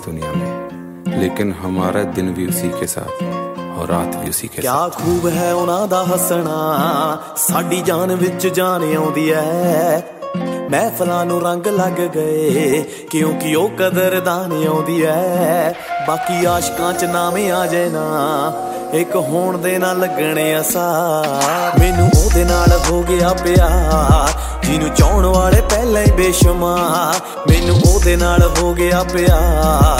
दुनिया में, लेकिन हमारा दिन भी उसी के साथ और रात भी उसी के साथ। क्या खूब है उन्हां दा हसना, साडी जान विच जान आउंदी है। महफिलां नूं रंग लग गए क्योंकि ओ कदरदान आउंदी है। बाकी आशकां च नामे आ जाए ना, एक होण दे ना लगणे असार। मैनू ओहदे नाल हो गया प्यार जिन्नू चाहण वाले पहले ही बेशुमार। मैनू ओहदे नाल हो गया प्यार